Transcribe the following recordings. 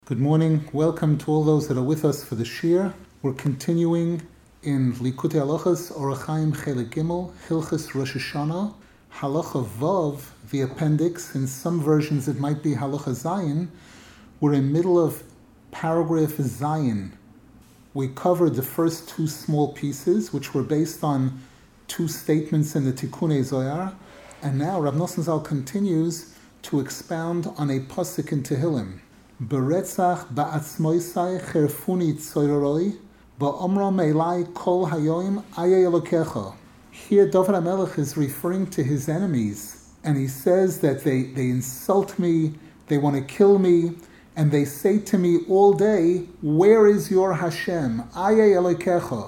Good morning. Welcome to all those that are with us for the Shir. We're continuing in Likutei Halachos Orach Chaim Chelik Gimel, Hilchos Rosh Hashanah, Halacha Vav, the appendix. In some versions it might be Halacha Zayin. We're in middle of paragraph Zayin. We covered the first two small pieces, which were based on two statements in the Tikkunei Zohar, and now Rav Nosson Zal continues to expound on a pasuk in Tehillim. Beretzach ba'atzmoisai cherfuni tzoiroroi ba'omra meilai kol hayoim ayeh elokecha. Here David HaMelech is referring to his enemies, and he says that they insult me, they want to kill me, and they say to me all day, where is your Hashem? Ayeh elokecha.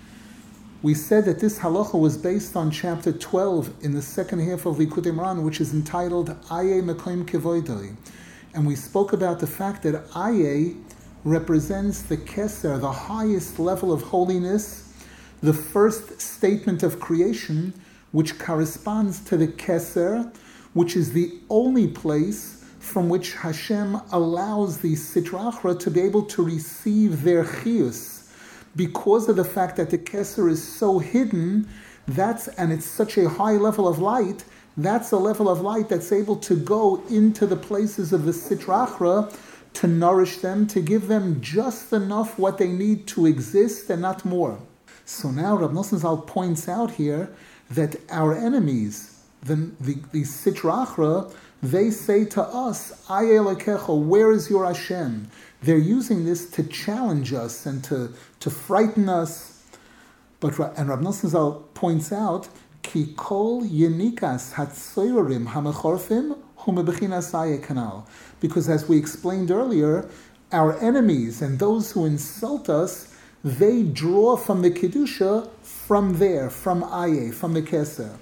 We said that this halacha was based on chapter 12 in the second half of Likutei Moharan, which is entitled Ayeh Mekoim Kevoidoi. And we spoke about the fact that Ayeh represents the Keser, the highest level of holiness, the first statement of creation, which corresponds to the Keser, which is the only place from which Hashem allows the Sitra Achra to be able to receive their chiyus. Because of the fact that the Keser is so hidden, and it's such a high level of light, that's a level of light that's able to go into the places of the Sitra Achra to nourish them, to give them just enough what they need to exist and not more. So now Rav Nosson Zal points out here that our enemies, the Sitra Achra, they say to us, Ayeh Elokecha, where is your Hashem? They're using this to challenge us and to frighten us. And Rav Nosson Zal points out, Ki kol yenikas hatzoirim hamechorfim hu mebechinas ayeh kanal. Because as we explained earlier, our enemies and those who insult us, they draw from the kedusha from there, from ayeh, from the keser.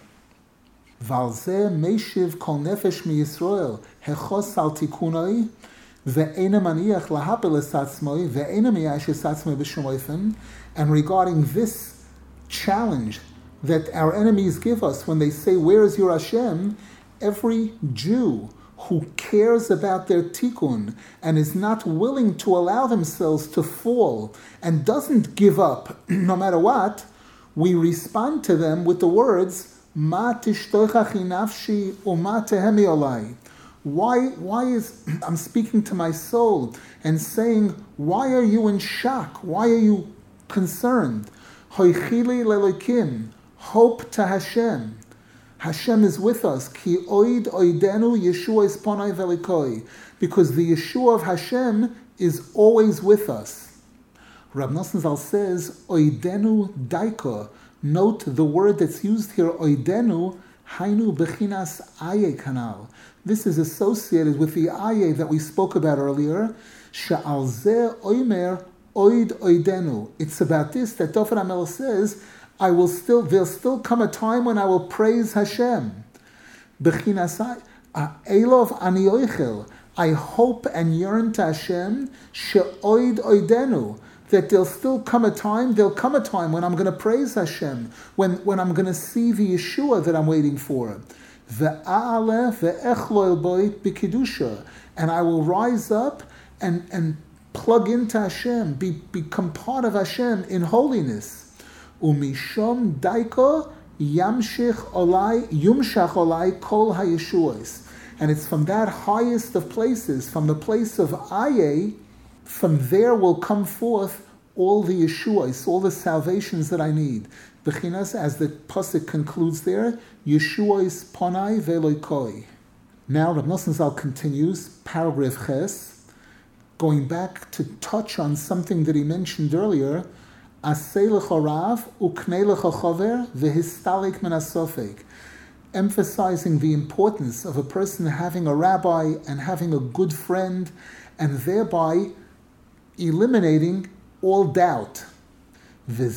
Valzeh meishiv kol nefesh mi Yisrael hechos al tikunoi ve'ena maniach lahapel esatzmoi ve'ena miyash esatzmoi b'shum oifen. And regarding this challenge that our enemies give us when they say, where is your Hashem? Every Jew who cares about their tikkun and is not willing to allow themselves to fall and doesn't give up no matter what, we respond to them with the words, Ma tishtochachi nafshi u'ma tehemi olai. Why is, I'm speaking to my soul and saying, why are you in shock? Why are you concerned? Hoichili lelokim. Hope to Hashem. Hashem is with us. Ki oid oidenu Yeshua is ponai velikoi. Because the Yeshua of Hashem is always with us. Rav Nosson Zal says, oidenu daiko. Note the word that's used here, oidenu, hainu bechinas ayeh kanal. This is associated with the ayeh that we spoke about earlier. She'al zeh oimer oid oidenu. It's about this that David HaMelech says, there'll still come a time when I will praise Hashem. Bechinasai, Elov ani oichel. I hope and yearn to Hashem, she'oid oidenu, that there'll come a time when I'm going to praise Hashem, when I'm going to see the Yeshua that I'm waiting for. Ve'ale ve'echlo el boit b'kedusha, and I will rise up and plug into Hashem, become part of Hashem in holiness. Umishom daiko yumshach olai kol hayeshuos. And it's from that highest of places, from the place of Ayeh, from there will come forth all the Yeshuos, all the salvations that I need. Bechinas, as the pasuk concludes there, Yeshuos ponai veloikoi. Now Rav Nosson Zal continues, paragraph Ches, going back to touch on something that he mentioned earlier, emphasizing the importance of a person having a rabbi and having a good friend, and thereby eliminating all doubt. And Rav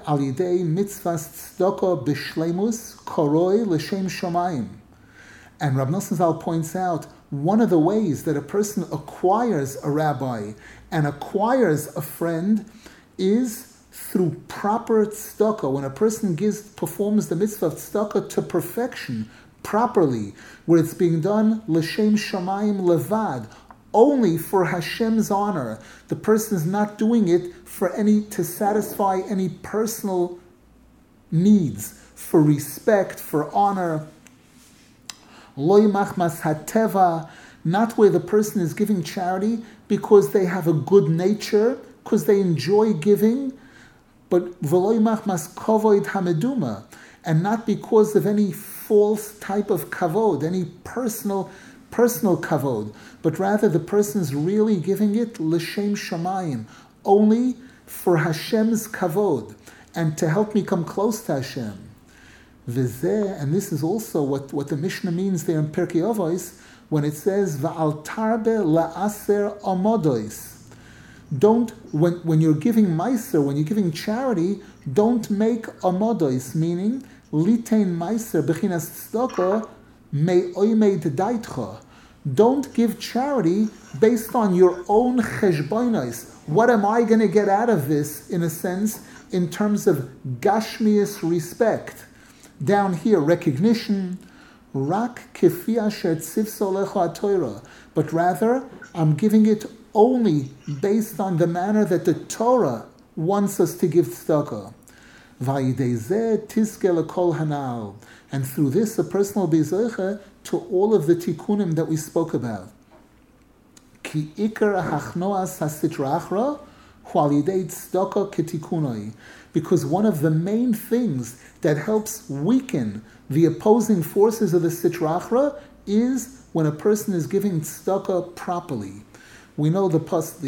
Nosson Zal points out, one of the ways that a person acquires a rabbi and acquires a friend is through proper tzedakah. When a person performs the mitzvah of tzedakah to perfection, properly, where it's being done l'shem shamayim levad, only for Hashem's honor. The person is not doing it to satisfy any personal needs, for respect, for honor. Lo machmas hateva, not where the person is giving charity because they have a good nature, because they enjoy giving, but v'lo machmas kavod hameduma, and not because of any false type of kavod, any personal kavod, but rather the person is really giving it l'shem shamayim, only for Hashem's kavod, and to help me come close to Hashem. V'zeh, and this is also what the Mishnah means there in Pirkei Avos, when it says va'al tarbe la'aser amodois. Don't, when you're giving meiser, when you're giving charity, don't make amodois, meaning litein meiser bechinas tzedakah me oimed daitcha. Don't give charity based on your own cheshbonos. What am I going to get out of this, in a sense, in terms of gashmius respect? Down here, recognition, rak kefi asher tzivso lecha haTorah, but rather I'm giving it only based on the manner that the Torah wants us to give tzedakah. Vayidei zeh tizke lekol hanal, and through this a person will be zeicha to all of the tikkunim that we spoke about. Ki ikar hachnoas hasitra achra hu al yidei tzedakah ketikkunoi, because one of the main things that helps weaken the opposing forces of the sitra achra is when a person is giving tzedakah properly. We know the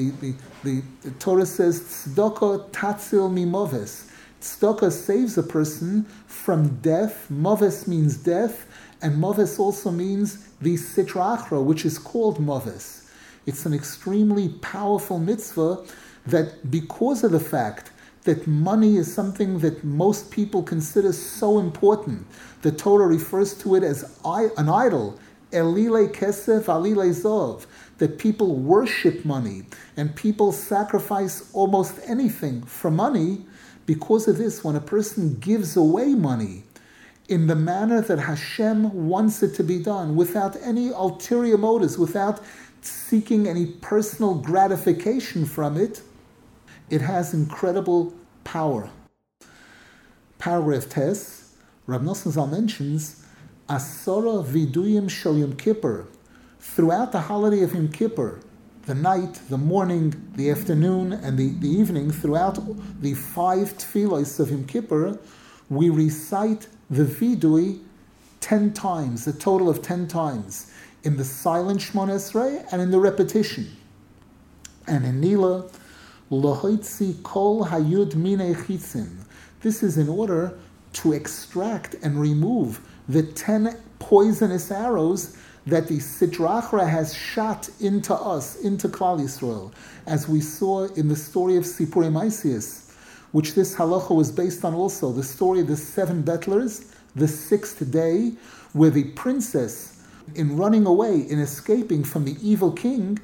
Torah says tzedakah tatzil mimoves. Tzedakah saves a person from death. Moves means death, and moves also means the sitra achra, which is called moves. It's an extremely powerful mitzvah that, because of the fact that money is something that most people consider so important, the Torah refers to it as an idol, elile kesef alile zov, that people worship money and people sacrifice almost anything for money. Because of this, when a person gives away money in the manner that Hashem wants it to be done, without any ulterior motives, without seeking any personal gratification from it, it has incredible power. Paragraph Tes, Rav Nosson Zal mentions, Asora viduyim shel Yom Kippur. Throughout the holiday of Yom Kippur, the night, the morning, the afternoon, and the evening, throughout the 5 tefillos of Yom Kippur, we recite the vidui 10 times, a total of 10 times, in the silent Shmona Esrei and in the repetition. And in Nila, Lohoitzi kol hayud minei chitzin. This is in order to extract and remove the 10 poisonous arrows that the Sitra Achra has shot into us, into Klal Yisrael, as we saw in the story of Sipurei Maisius, which this halacha was based on also, the story of the 7 bettlers, the 6th day, where the princess, in running away, in escaping from the evil king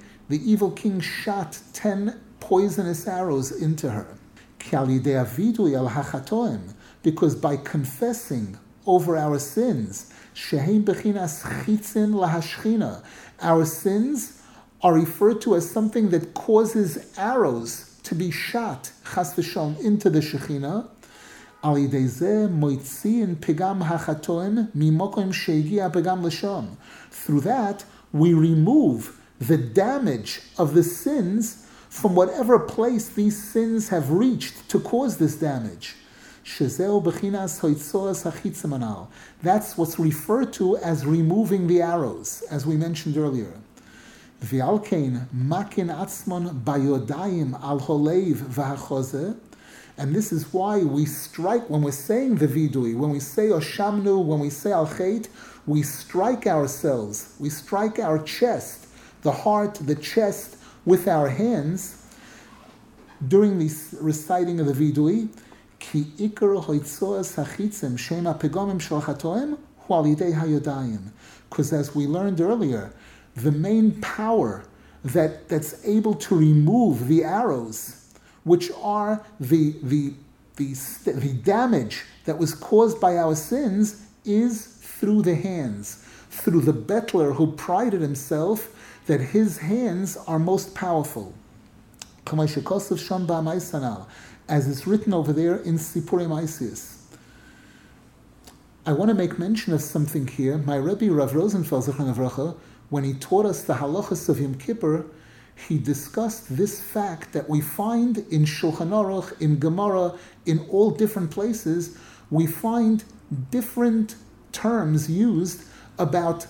shot 10 poisonous arrows into her. Because by confessing over our sins, our sins are referred to as something that causes arrows to be shot, chas v'shalom, into the Shekhinah. Through that, we remove the damage of the sins from whatever place these sins have reached to cause this damage. That's what's referred to as removing the arrows, as we mentioned earlier. And this is why we strike, when we're saying the vidui, when we say Oshamnu, when we say Al-Chet, we strike ourselves, we strike our chest, the heart, the chest, with our hands during the reciting of the vidui. Ki ikar hoitzoas hachitzim shema pegomim shel chatoim hu al yidei hayodayim. Because as we learned earlier, the main power that's able to remove the arrows, which are the damage that was caused by our sins, is through the hands, through the bettler who prided himself that his hands are most powerful. As is written over there in Sipurei Maisius. I want to make mention of something here. My Rebbe Rav Rosenfeld, Zichron Livracha, when he taught us the halachas of Yom Kippur, he discussed this fact that we find in Shulchan Aruch, in Gemara, in all different places, we find different terms used about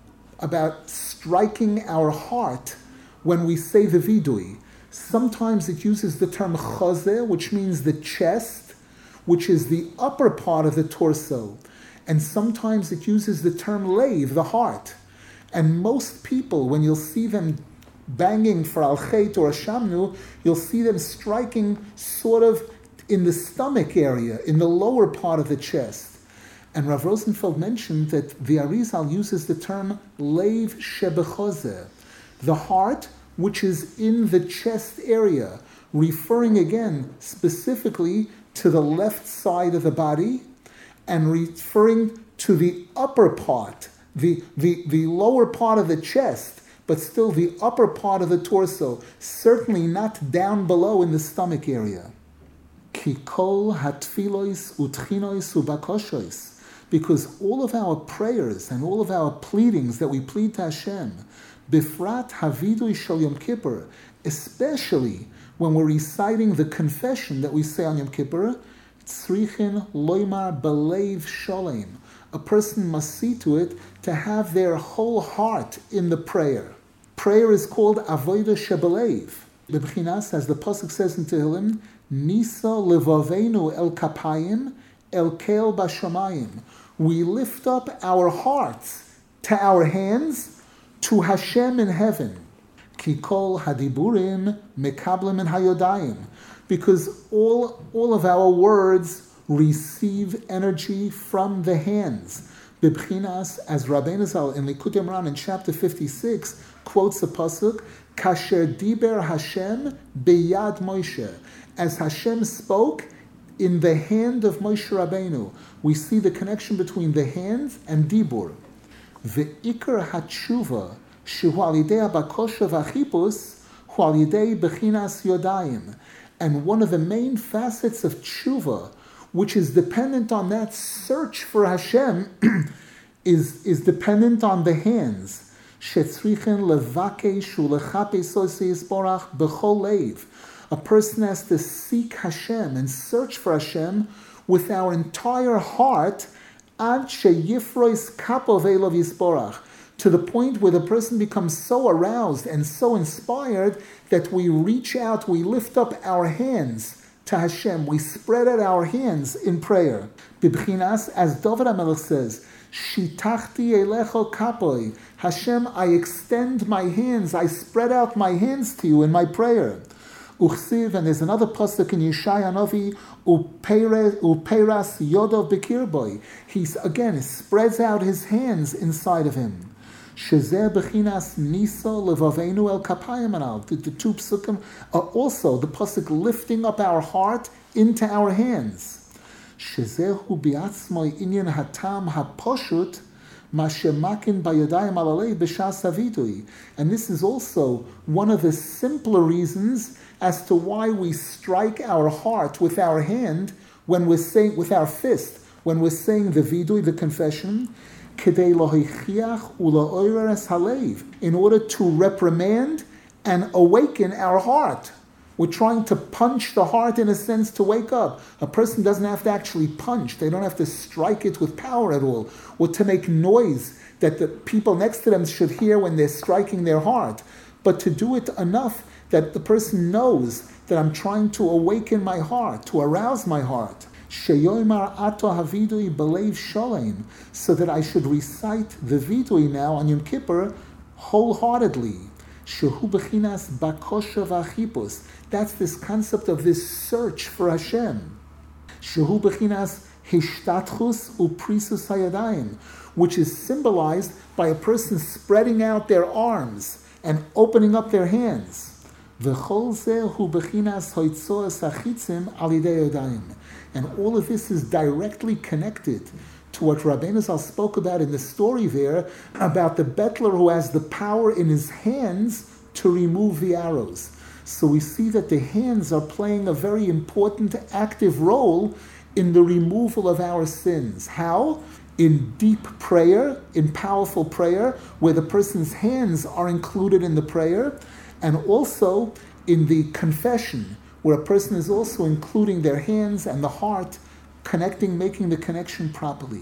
striking our heart when we say the vidui. Sometimes it uses the term chazeh, which means the chest, which is the upper part of the torso. And sometimes it uses the term leiv, the heart. And most people, when you'll see them banging for al-chet or a shamnu, you'll see them striking sort of in the stomach area, in the lower part of the chest. And Rav Rosenfeld mentioned that the Arizal uses the term leiv shebechozeh, the heart which is in the chest area, referring again specifically to the left side of the body, and referring to the upper part, the lower part of the chest, but still the upper part of the torso, certainly not down below in the stomach area. Kikol hatfilois utchinois ubakoshois, because all of our prayers and all of our pleadings that we plead to Hashem, bifrat havidui shel Yom Kippur, especially when we're reciting the confession that we say on Yom Kippur, tzrichin loymar belev sholem. A person must see to it to have their whole heart in the prayer. Prayer is called avodah shebelev. B'bchinas, as the pasuk says in Tehillim, nisa levavenu el kapayim el kel bashamayim. We lift up our hearts to our hands to Hashem in heaven. Kikol hadiburim mekablim in hayodayim. Because all of our words receive energy from the hands. Bibchinas, as Rabbeinu Zal in Likutei Moharan in chapter 56 quotes the pasuk, Kasher diber Hashem beyad Moshe. As Hashem spoke in the hand of Moshe Rabbeinu. We see the connection between the hands and dibur. The ikar hatshuva shehu al yidei habakosha v'achipus hu al yidei bechinas yodayim. And one of the main facets of tshuva, which is dependent on that search for Hashem, is dependent on the hands. Shetzrichen levakesh ulechapesos yisborach b'chol leiv. A person has to seek Hashem and search for Hashem with our entire heart, ad sheyifrois kapo ve'elov yisborach, to the point where the person becomes so aroused and so inspired that we reach out, we lift up our hands to Hashem, we spread out our hands in prayer. Bibchinas, as David HaMelech says, Shitachti elecho kapoi, Hashem, I extend my hands, I spread out my hands to you in my prayer. Uchsiv, and there's another pasuk in Yeshaya Novi, Upeiras Yodov Bekirboy. He again spreads out his hands inside of him. Shezeh bechinas nisa levavenu el kapayim anal. The two psukim are also the pasuk lifting up our heart into our hands. Shezehu biatzmoi inyan hatam haposhut mashemakin bayodayim alalei b'shas avidui. And this is also one of the simpler reasons as to why we strike our heart with our hand when we're saying, with our fist, when we're saying the vidui, the confession, in order to reprimand and awaken our heart. We're trying to punch the heart in a sense to wake up. A person doesn't have to actually punch. They don't have to strike it with power at all, or to make noise that the people next to them should hear when they're striking their heart, but to do it enough that the person knows that I'm trying to awaken my heart, to arouse my heart. Sheyoimar ato havidui belev sholem, so that I should recite the vidui now on Yom Kippur wholeheartedly. Shehu bechinas bakosha v'achipus. That's this concept of this search for Hashem. Shehu bechinas hishtatchus uprisus hayadayim, which is symbolized by a person spreading out their arms and opening up their hands. V'chol zeh hu bechinas hoitzoas achitzim al yidei yodayim. And all of this is directly connected to what Rabbeinu Zal spoke about in the story there about the bettler who has the power in his hands to remove the arrows. So we see that the hands are playing a very important active role in the removal of our sins. How? In deep prayer, in powerful prayer, where the person's hands are included in the prayer, and also in the confession, where a person is also including their hands and the heart, connecting, making the connection properly.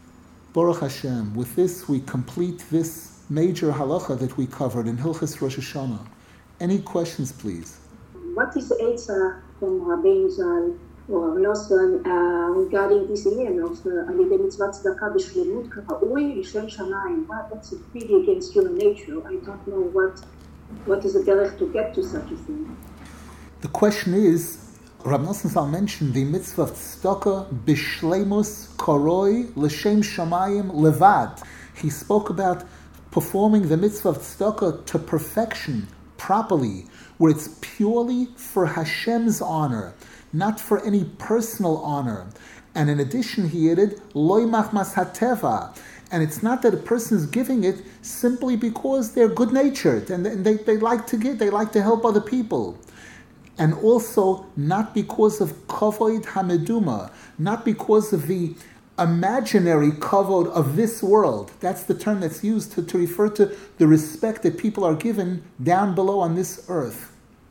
Baruch Hashem. With this, we complete this major halacha that we covered in Hilchos Rosh Hashanah. Any questions, please? What is the Eitzah from Rabbeinu Zal or Nosson regarding this idea of Alidei Mitzvah Tzedakah B'Shlemut K'Ra'ui L'Shem Shamayim? That's really against human nature. I don't know what is the derech to get to such a thing. The question is, Rab Nosson Zal mentioned the mitzvah of tzedakah b'shleimus koroi l'shem shamayim levad. He spoke about performing the mitzvah of tzedakah to perfection, properly, where it's purely for Hashem's honor, not for any personal honor. And in addition, he added, loy machmas hateva. And it's not that a person is giving it simply because they're good-natured and they like to give, they like to help other people. And also not because of kavod hameduma, not because of the imaginary kavod of this world. That's the term that's used to refer to the respect that people are given down below on this earth.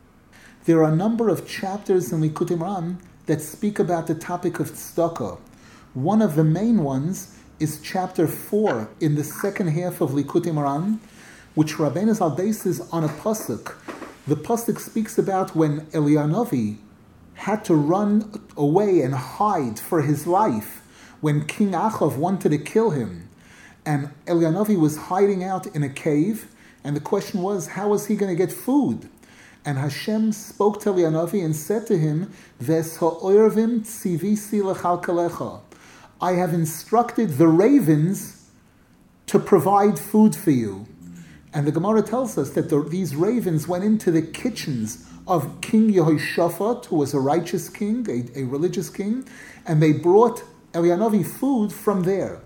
There are a number of chapters in Likutei Moharan that speak about the topic of tzedakah. One of the main ones is chapter 4 in the second half of Likutei Moharan, which Rabbeinu Zal bases on a pasuk. The pasuk speaks about when Eliyahu had to run away and hide for his life when King Achav wanted to kill him. And Eliyahu was hiding out in a cave, and the question was, how was he going to get food? And Hashem spoke to Eliyahu and said to him, Ves ha'oirvim tzivisi lechalkalecha. I have instructed the ravens to provide food for you. And the Gemara tells us that these ravens went into the kitchens of King Yehoshaphat, who was a righteous king, a religious king, and they brought Eliyahu food from there.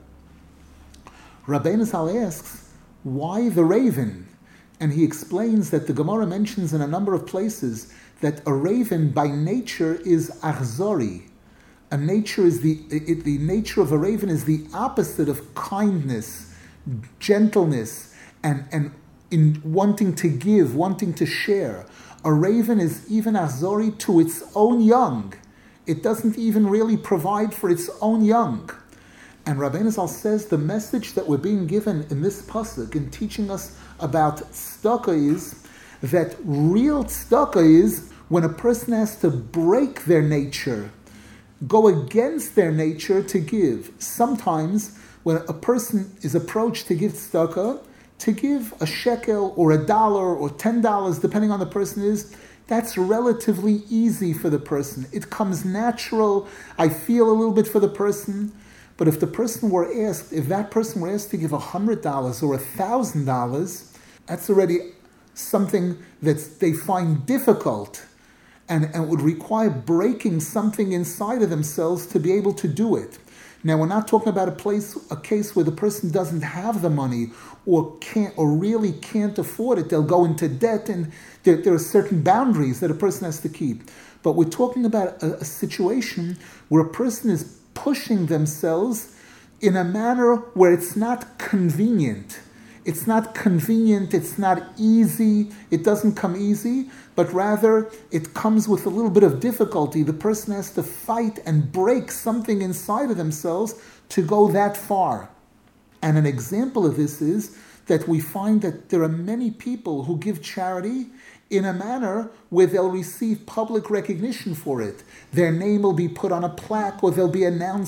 Rabbeinu Zal asks, why the raven? And he explains that the Gemara mentions in a number of places that a raven by nature is achzori. A nature is the nature of a raven is the opposite of kindness, gentleness, and in wanting to give, wanting to share. A raven is even achzori to its own young. It doesn't even really provide for its own young. And Rabbeinu Zal says the message that we're being given in this pasuk in teaching us about tzedakah is that real tzedakah is when a person has to break their nature, go against their nature to give. Sometimes when a person is approached to give tzedakah, to give a shekel or $1 or $10, depending on the person is, that's relatively easy for the person. It comes natural. I feel a little bit for the person. But if that person were asked to give $100 or $1,000, that's already something that they find difficult and would require breaking something inside of themselves to be able to do it. Now, we're not talking about a case where the person doesn't have the money or really can't afford it. They'll go into debt, and there are certain boundaries that a person has to keep. But we're talking about a situation where a person is pushing themselves in a manner where it's not convenient. It's not convenient, it's not easy, it doesn't come easy, but rather it comes with a little bit of difficulty. The person has to fight and break something inside of themselves to go that far. And an example of this is that we find that there are many people who give charity in a manner where they'll receive public recognition for it. Their name will be put on a plaque, or they'll be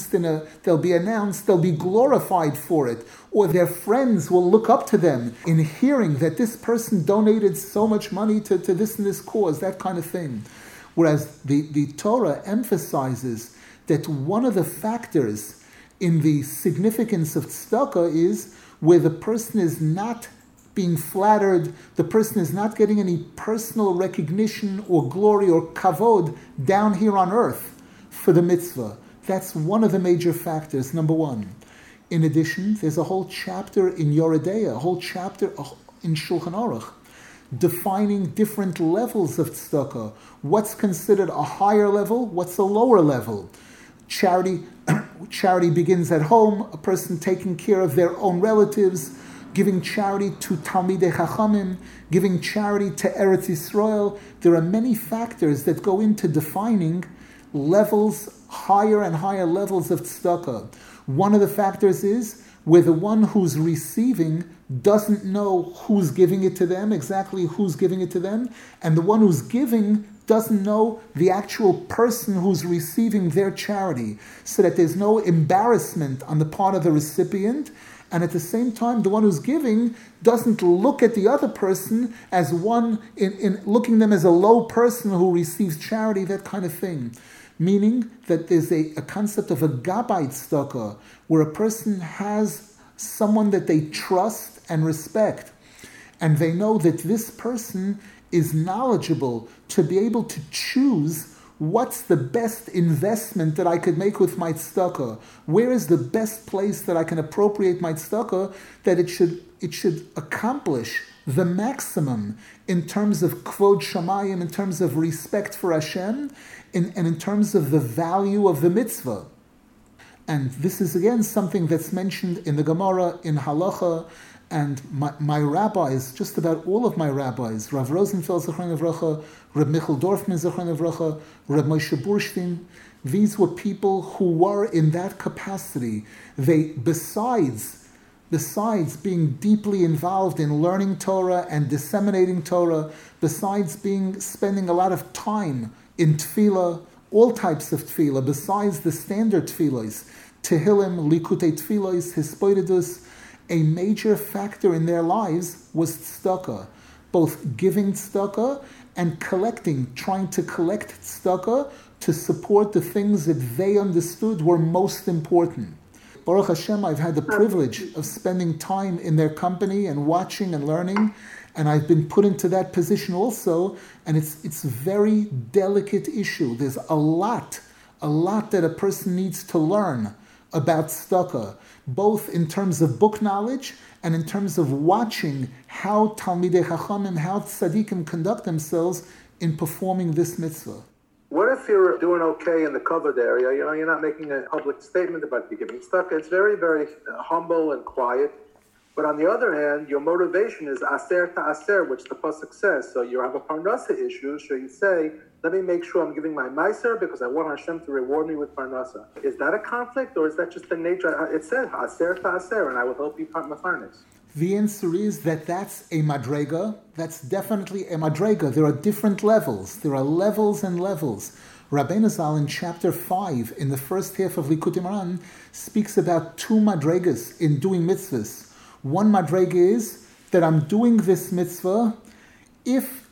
glorified for it, or their friends will look up to them in hearing that this person donated so much money to this and this cause, that kind of thing. Whereas the Torah emphasizes that one of the factors in the significance of tzedakah is where the person is not being flattered, the person is not getting any personal recognition or glory or kavod down here on earth for the mitzvah. That's one of the major factors, number one. In addition, there's a whole chapter in Yoredeya, a whole chapter in Shulchan Aruch, defining different levels of tzedakah. What's considered a higher level? What's a lower level? Charity begins at home, a person taking care of their own relatives, giving charity to Talmidei Chachamim, giving charity to Eretz Yisrael. There are many factors that go into defining levels, higher and higher levels of tzedakah. One of the factors is where the one who's receiving doesn't know who's giving it to them, exactly who's giving it to them, and the one who's giving doesn't know the actual person who's receiving their charity, so that there's no embarrassment on the part of the recipient, and at the same time, the one who's giving doesn't look at the other person as one, in looking them as a low person who receives charity, that kind of thing. Meaning that there's a concept of a gabbai tzedakah, where a person has someone that they trust and respect, and they know that this person is knowledgeable to be able to choose what's the best investment that I could make with my tzedakah. Where is the best place that I can appropriate my tzedakah, that it should accomplish the maximum in terms of kvod shamayim, in terms of respect for Hashem, and in terms of the value of the mitzvah. And this is again something that's mentioned in the Gemara, in Halacha, and my rabbis, just about all of my rabbis, Rav Rosenfeld Zechron Livracha, Reb Michal Dorfman Zechron Livracha, Reb Moshe Burstein, these were people who were in that capacity. They, besides being deeply involved in learning Torah and disseminating Torah, besides spending a lot of time in tefillah, all types of tefillah, besides the standard tefillahs, Tehillim, Likutei Tefillahs, Hispoidus, a major factor in their lives was tzedakah, both giving tzedakah and trying to collect tzedakah to support the things that they understood were most important. Baruch Hashem, I've had the privilege of spending time in their company and watching and learning, and I've been put into that position also, and it's a very delicate issue. There's a lot that a person needs to learn about tzedakah, both in terms of book knowledge and in terms of watching how Talmidei Chachamim, how tzaddikim conduct themselves in performing this mitzvah. What if you're doing okay in the covered area? You know, you're not making a public statement about you giving tzedakah. It's very, very humble and quiet. But on the other hand, your motivation is aser ta'aser, which the pasuk says. So you have a parnasa issue, so you say, let me make sure I'm giving my meiser because I want Hashem to reward me with parnasa. Is that a conflict, or is that just the nature? It said aser ta'aser, and I will help you mafarnes. The answer is that that's a madrega. That's definitely a madrega. There are different levels. There are levels and levels. Rabbeinu Zal in chapter 5, in the first half of Likutei Moharan, speaks about two madregas in doing mitzvahs. One madrega is that I'm doing this mitzvah if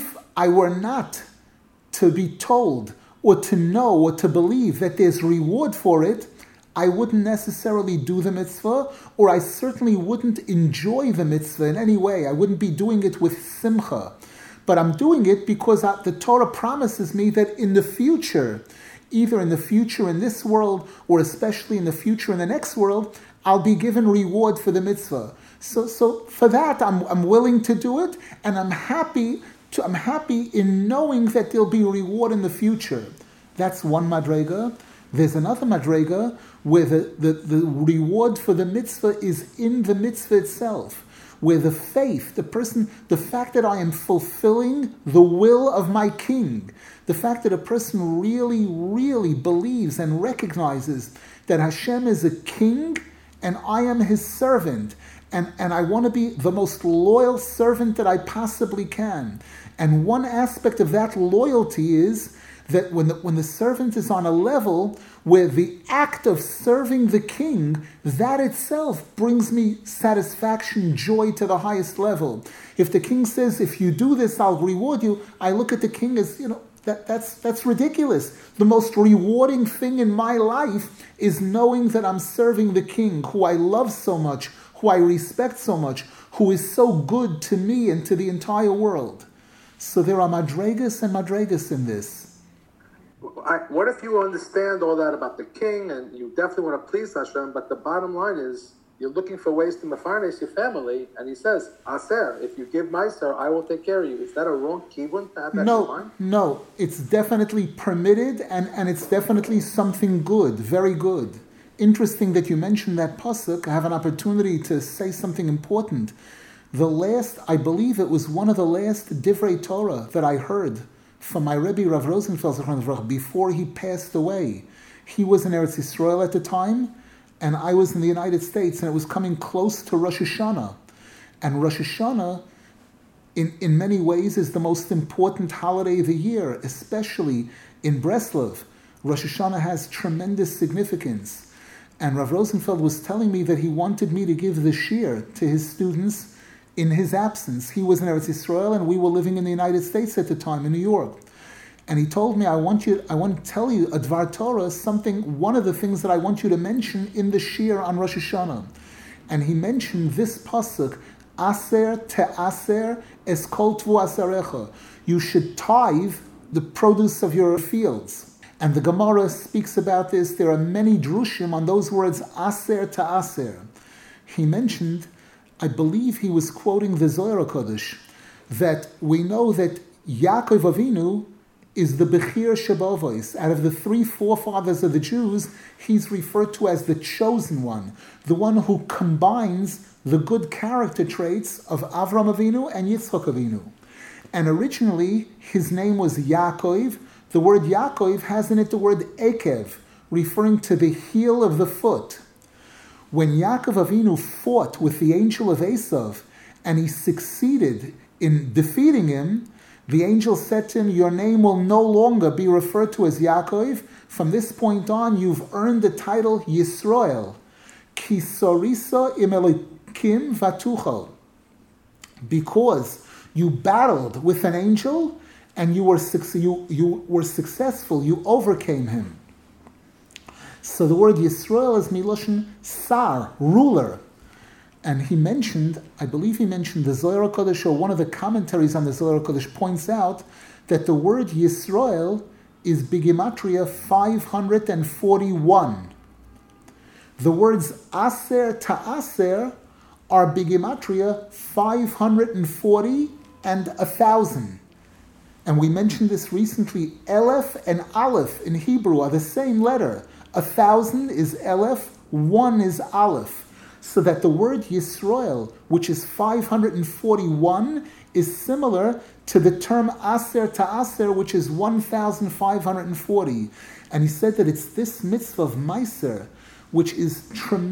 I were not to be told or to know or to believe that there's reward for it, I wouldn't necessarily do the mitzvah, or I certainly wouldn't enjoy the mitzvah in any way. I wouldn't be doing it with simcha. But I'm doing it because the Torah promises me that in the future, either in the future in this world, or especially in the future in the next world, I'll be given reward for the mitzvah. So for that, I'm willing to do it, and I'm happy in knowing that there'll be reward in the future. That's one madrega. There's another madrega where the reward for the mitzvah is in the mitzvah itself, where the faith, the fact that I am fulfilling the will of my king, the fact that a person really, really believes and recognizes that Hashem is a king and I am his servant, and I want to be the most loyal servant that I possibly can. And one aspect of that loyalty is that when the servant is on a level where the act of serving the king, that itself brings me satisfaction, joy to the highest level. If the king says, if you do this, I'll reward you, I look at the king as, that's ridiculous. The most rewarding thing in my life is knowing that I'm serving the king, who I love so much, who I respect so much, who is so good to me and to the entire world. So there are madregas and madregas in this. What if you understand all that about the king and you definitely want to please Hashem, but the bottom line is you're looking for ways to mefarnes your family, and he says, Aser, if you give Meiser, I will take care of you. Is that a wrong kivun to have that in mind? No, it's definitely permitted, and it's definitely something good, very good. Interesting that you mentioned that pasuk. I have an opportunity to say something important. I believe it was one of the last Divrei Torah that I heard from my Rebbe Rav Rosenfeld before he passed away. He was in Eretz Yisrael at the time, and I was in the United States, and it was coming close to Rosh Hashanah. And Rosh Hashanah, in many ways, is the most important holiday of the year, especially in Breslov. Rosh Hashanah has tremendous significance. And Rav Rosenfeld was telling me that he wanted me to give the shir to his students in his absence. He was in Eretz Yisrael, and we were living in the United States at the time, in New York. And he told me, I want to tell you a Dvar Torah, one of the things that I want you to mention in the shir on Rosh Hashanah. And he mentioned this pasuk, Aser te'aser es kol tvu asarecha. You should tithe the produce of your fields. And the Gemara speaks about this. There are many drushim on those words, Aser te'aser. He mentioned, I believe he was quoting the Zohar HaKadosh, that we know that Yaakov Avinu is the Bechir Shabavos. Out of the 3 forefathers of the Jews, he's referred to as the chosen one, the one who combines the good character traits of Avram Avinu and Yitzchak Avinu. And originally, his name was Yaakov. The word Yaakov has in it the word Ekev, referring to the heel of the foot. When Yaakov Avinu fought with the angel of Esav, and he succeeded in defeating him, the angel said to him, your name will no longer be referred to as Yaakov. From this point on, you've earned the title Yisroel. Ki sorisa im Elokim vatuchal. Because you battled with an angel and you were successful, you overcame him. So the word Yisroel is Miloshen Sar, ruler. And he mentioned, I believe he mentioned the Zohar HaKadosh, or one of the commentaries on the Zohar HaKadosh points out that the word Yisroel is Bigimatria 541. The words Aser Ta'aser are Bigimatria 540 and 1,000. And we mentioned this recently, Elef and Aleph in Hebrew are the same letter. 1,000 is Elef, 1 is Aleph. So that the word Yisroel, which is 541, is similar to the term Aser Ta'aser, which is 1,540. And he said that it's this mitzvah of Meiser, which is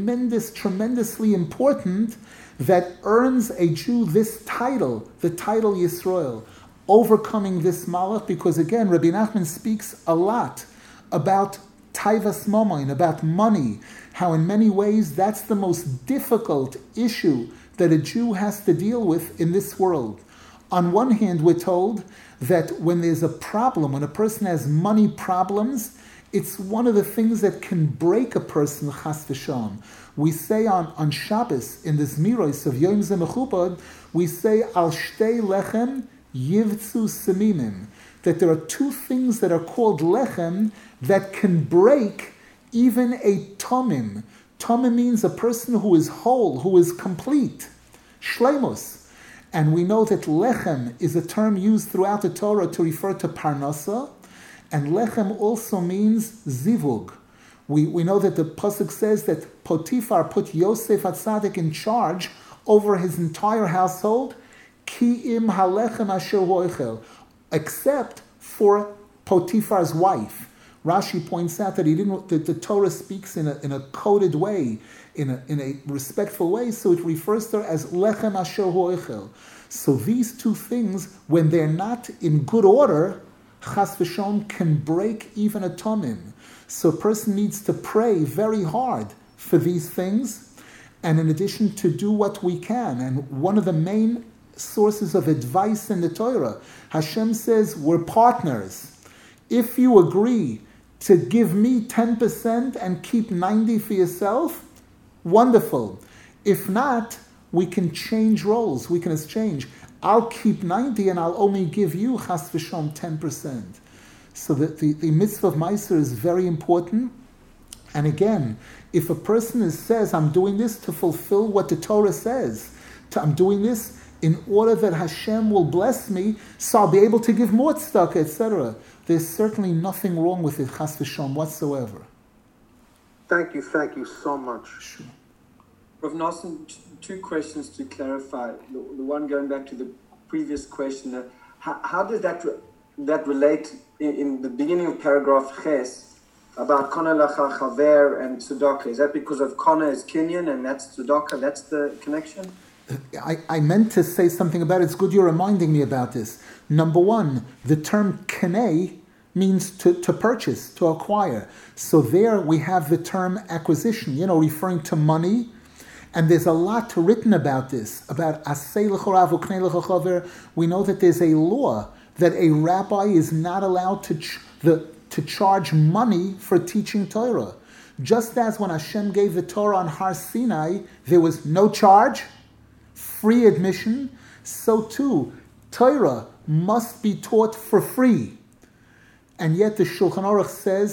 tremendously important, that earns a Jew this title, the title Yisroel, overcoming this malach, because again, Rabbi Nachman speaks a lot about taivas momoin, about money, how in many ways that's the most difficult issue that a Jew has to deal with in this world. On one hand, we're told that when there's a problem, when a person has money problems, it's one of the things that can break a person, chas v'sham. We say on Shabbos, in the Zmiros of Yom Zeh Mechupad, we say, al shtei lechem yivtzu semimim, that there are 2 things that are called lechem that can break even a tomim. Tomim means a person who is whole, who is complete. Shleimus. And we know that lechem is a term used throughout the Torah to refer to parnasa, and lechem also means zivug. We know that the pasuk says that Potiphar put Yosef HaTzadik in charge over his entire household, ki im halechem asher hoichel, except for Potiphar's wife. Rashi points out that the Torah speaks in a coded way, in a respectful way, so it refers to her as lechem asher hoichel. So these 2 things, when they're not in good order, chas v'shom, can break even a tomim. So a person needs to pray very hard for these things, and in addition to do what we can. And one of the main sources of advice in the Torah, Hashem says, we're partners. If you agree to give me 10% and keep 90% for yourself, wonderful. If not, we can change roles. We can exchange. I'll keep 90% and I'll only give you, chas v'shom, 10%. So the mitzvah of Meiser is very important. And again, if a person says, I'm doing this to fulfill what the Torah says, I'm doing this in order that Hashem will bless me, so I'll be able to give more tzedakah, etc. There's certainly nothing wrong with it, chas v'shalom, whatsoever. Thank you so much. Sure. Rav Nosson, two questions to clarify. The one going back to the previous question, how does that relate in the beginning of paragraph Ches about Kona Lacha Chaver and Tzedakah? Is that because of Kona is Kinyan and that's Tzedakah? That's the connection? I meant to say something about it. It's good you're reminding me about this. Number one, the term Kenei means to purchase, to acquire. So there we have the term acquisition, referring to money. And there's a lot written about this, about Asei l'chorav u'knei l'chaver. We know that there's a law that a rabbi is not allowed to charge money for teaching Torah. Just as when Hashem gave the Torah on Har Sinai, there was no charge, free admission, so too, Torah must be taught for free. And yet the Shulchan Aruch says,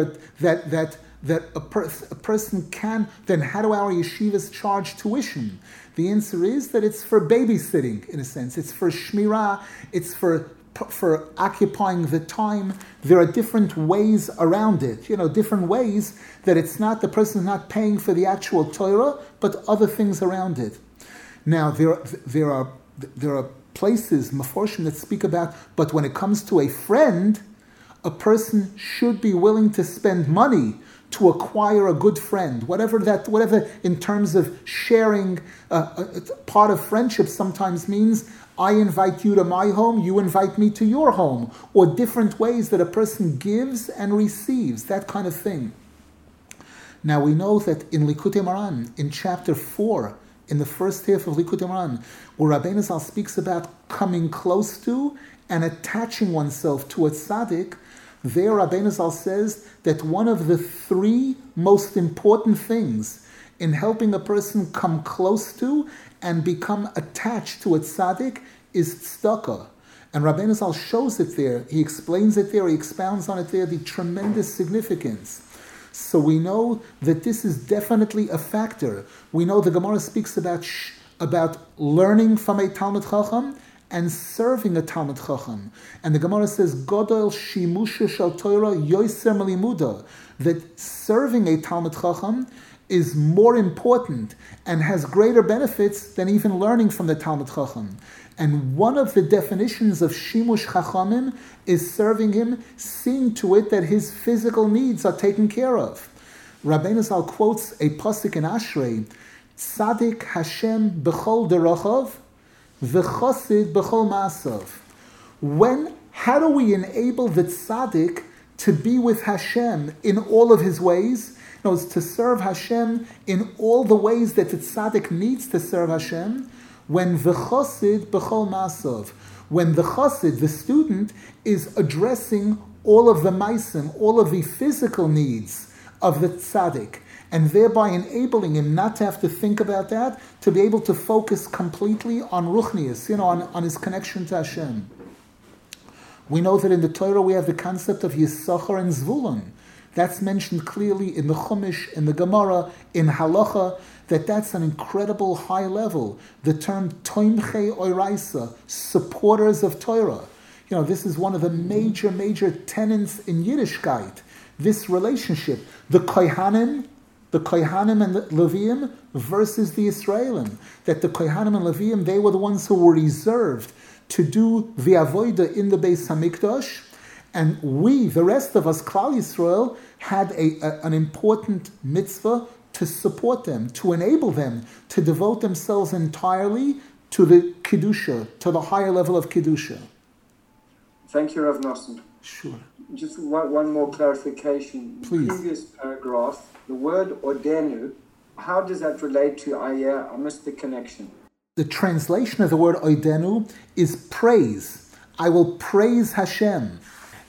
that a person can, then how do our yeshivas charge tuition? The answer is that it's for babysitting, in a sense. It's for shmirah, it's for occupying the time. There are different ways around it, different ways that it's not, the person is not paying for the actual Torah, but other things around it. Now, there are places, Meforshim, that speak about, but when it comes to a friend, a person should be willing to spend money to acquire a good friend, whatever in terms of sharing. Part of friendship sometimes means I invite you to my home, you invite me to your home, or different ways that a person gives and receives, that kind of thing. Now we know that in Likutei Moharan, in chapter 4, in the first half of Likutei Moharan, where Rabbeinu Zal speaks about coming close to and attaching oneself to a tzaddik, there Rabbeinu Zal says that one of the three most important things in helping a person come close to and become attached to a tzaddik is tzedakah. And Rabbeinu Zal shows it there, he explains it there, he expounds on it there, the tremendous significance. So we know that this is definitely a factor. We know the Gemara speaks about learning from a Talmid Chacham and serving a Talmid Chacham. And the Gemara says, Godol shimusha shel Torah yoser melimuda, that serving a Talmid Chacham is more important and has greater benefits than even learning from the Talmid Chacham. And one of the definitions of Shimush Chachamim is serving him, seeing to it that his physical needs are taken care of. Rabbeinu Zal quotes a pasuk in Ashrei, Tzadik Hashem b'chol derachav, v'chosid b'chol ma'asav. How do we enable the tzaddik to be with Hashem in all of his ways? It's to serve Hashem in all the ways that the tzaddik needs to serve Hashem. When the chosid b'chol ma'asav, when the chosid, the student, is addressing all of the maisim, all of the physical needs of the tzaddik, and thereby enabling him not to have to think about that, to be able to focus completely on ruchnius, on his connection to Hashem. We know that in the Torah we have the concept of Yisachar and Zvulun. That's mentioned clearly in the Chumash, in the Gemara, in Halacha, that's an incredible high level. The term Toimchei Oiraisa, supporters of Torah. This is one of the major tenets in Yiddishkeit. This relationship, the Kohanim and the Leviim versus the Israelim. That the Kohanim and Leviim, they were the ones who were reserved to do the Avodah in the Beis Hamikdash. And we, the rest of us, Klal Yisrael, had an important mitzvah to support them, to enable them to devote themselves entirely to the Kedusha, to the higher level of Kedusha. Thank you, Rav Nosson. Sure. Just one more clarification. Please. The previous paragraph, the word Odenu, how does that relate to Ayah? I missed the connection. The translation of the word Odenu is praise. I will praise Hashem.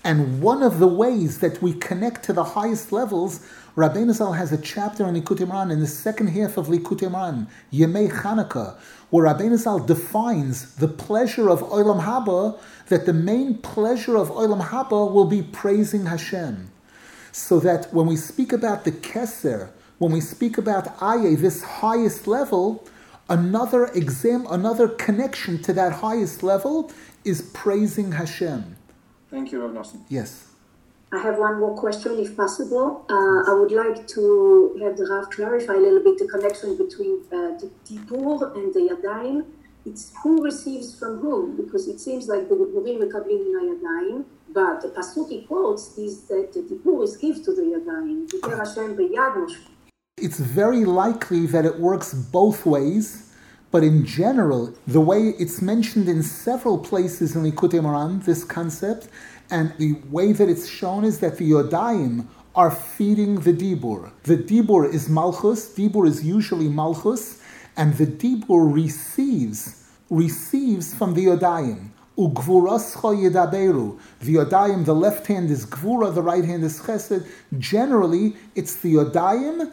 And one of the ways that we connect to the highest levels, Rabbeinu Zal has a chapter in Likutei Moharan in the second half of Likutei Moharan, Yemei Chanukah, where Rabbeinu Zal defines the pleasure of Olam Haba, that the main pleasure of Olam Haba will be praising Hashem. So that when we speak about the Keser, when we speak about Aye, this highest level, another connection to that highest level is praising Hashem. Thank you, Rav Nosson. Yes. I have one more question, if possible. I would like to have the Rav clarify a little bit the connection between the Dibur and the Yadayim. It's who receives from whom, because it seems like the Diburim mekablim min Yadayim, but the Pasuk he quotes is that the Dibur is given to the Yadayim. Diber Hashem beyad Moshe. It's very likely that it works both ways. But in general, the way it's mentioned in several places in Likutei Moharan, this concept, and the way that it's shown is that the Yodayim are feeding the Dibur. The Dibur is Malchus, Dibur is usually Malchus, and the Dibur receives from the Yodayim. Ugvurascha yedaberu. The Yodayim, the left hand is Gvura, the right hand is Chesed. Generally, it's the Yodayim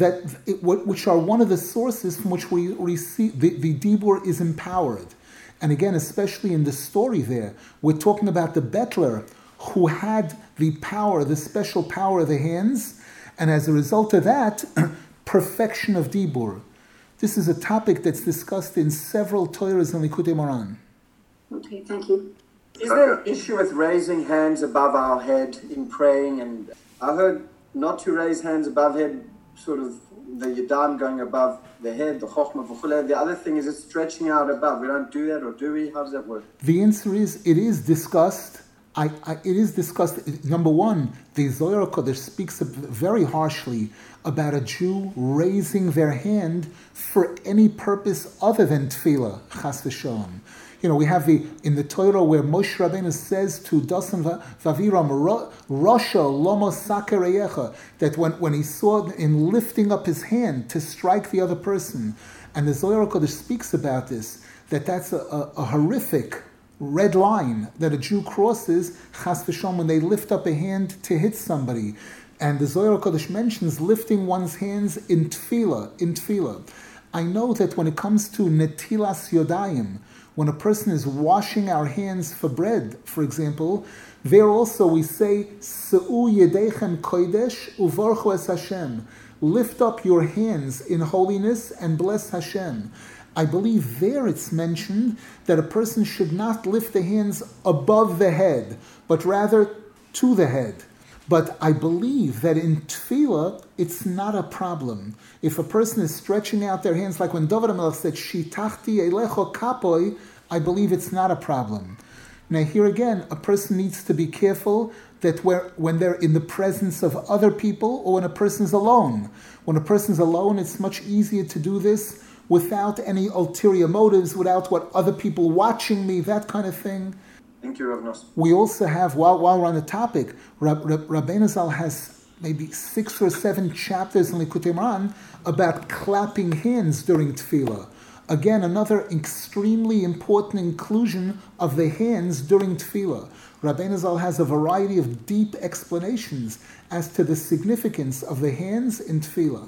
which are one of the sources from which we receive, the Dibur is empowered. And again, especially in the story there, we're talking about the Bettler who had the power, the special power of the hands, and as a result of that, perfection of Dibur. This is a topic that's discussed in several Torahs in Likutei Moharan. Okay, thank you. Is there an issue with raising hands above our head in praying? And I heard not to raise hands above head, sort of the Yadam going above the head, the Chokhmah, V'chuleh. The other thing is it's stretching out above. We don't do that, or do we? How does that work? The answer is, it is discussed. It is discussed. Number one, the Zohar Kodesh speaks very harshly about a Jew raising their hand for any purpose other than tefillah, chas v'shalom. We have in the Torah where Moshe Rabbeinu says to Dasan Vaviram, Rasha lomo sakereyecha, that when he saw him lifting up his hand to strike the other person, and the Zohar Kodesh speaks about this, that's a horrific red line that a Jew crosses, chas v'shalom, when they lift up a hand to hit somebody. And the Zohar Kodesh mentions lifting one's hands in tefillah. I know that when it comes to netilas yodayim, when a person is washing our hands for bread, for example, there also we say, Se'u yedechem kodesh uvarchu es Hashem. Lift up your hands in holiness and bless Hashem. I believe there it's mentioned that a person should not lift the hands above the head, but rather to the head. But I believe that in tefillah, it's not a problem. If a person is stretching out their hands, like when David HaMelech said, Shitachti elecho kapoi, I believe it's not a problem. Now here again, a person needs to be careful that when they're in the presence of other people or when a person's alone. When a person's alone, it's much easier to do this without any ulterior motives, without what other people watching me, that kind of thing. Thank you, Rav Nosson. We also have, while we're on the topic, Rabbeinu Zal has maybe 6 or 7 chapters in Likutei Moharan about clapping hands during tefillah. Again, another extremely important inclusion of the hands during tefillah. Rabbeinu Zal has a variety of deep explanations as to the significance of the hands in tefillah.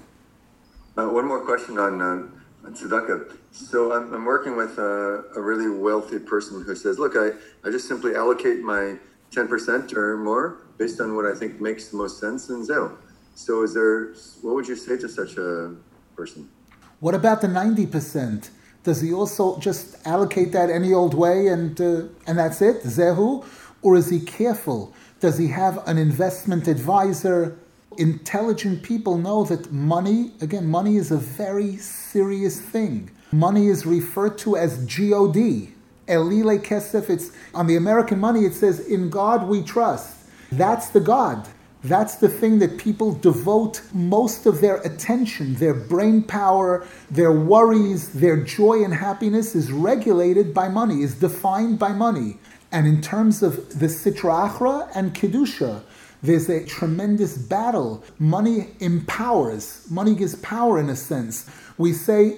One more question on tzedakah. So I'm working with a really wealthy person who says, look, I just simply allocate my 10% or more based on what I think makes the most sense in Zeo. So what would you say to such a person? What about the 90%? Does he also just allocate that any old way and that's it, Zehu? Or is he careful? Does he have an investment advisor? Intelligent people know that money is a very serious thing. Money is referred to as G-O-D. Elile Kesef, it's on the American money, it says, in God we trust. That's the God. That's the thing that people devote most of their attention, their brain power, their worries, their joy and happiness is regulated by money, is defined by money. And in terms of the Sitra Achra and Kedusha, there's a tremendous battle. Money empowers. Money gives power in a sense. We say,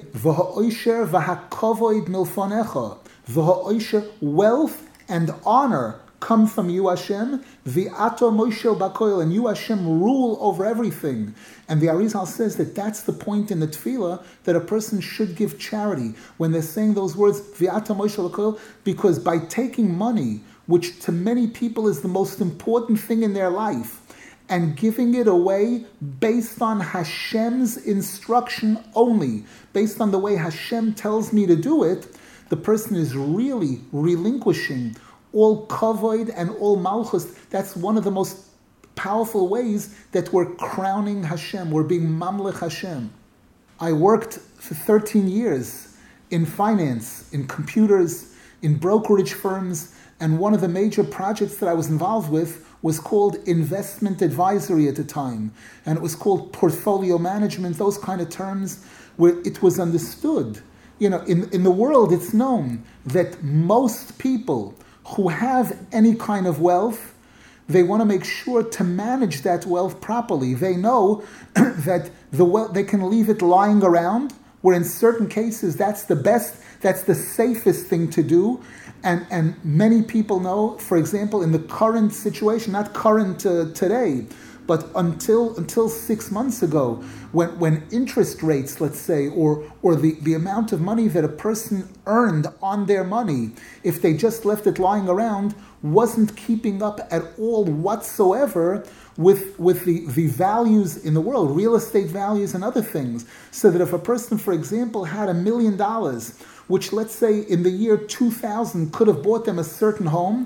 V'ha'osher v'ha'kovoid milfonecha. V'ha'osher, wealth and honor come from you, Hashem, v'ato moshel b'koil, and you, Hashem, rule over everything. And the Arizal says that that's the point in the tefillah, that a person should give charity when they're saying those words, v'ato moshel b'koil, because by taking money, which to many people is the most important thing in their life, and giving it away based on Hashem's instruction only, based on the way Hashem tells me to do it, the person is really relinquishing all kavod and all malchus. That's one of the most powerful ways that we're crowning Hashem, we're being mamlech Hashem. I worked for 13 years in finance, in computers, in brokerage firms, and one of the major projects that I was involved with was called investment advisory at the time, and it was called portfolio management, those kind of terms, where it was understood. In the world, it's known that most people who have any kind of wealth, they want to make sure to manage that wealth properly. They know that the wealth, they can leave it lying around, where in certain cases that's the best, that's the safest thing to do. And many people know, for example, in the current situation, not current today, but until 6 months ago, when interest rates, let's say, or the amount of money that a person earned on their money, if they just left it lying around, wasn't keeping up at all whatsoever with the values in the world, real estate values and other things. So that if a person, for example, had $1 million, which let's say in the year 2000 could have bought them a certain home,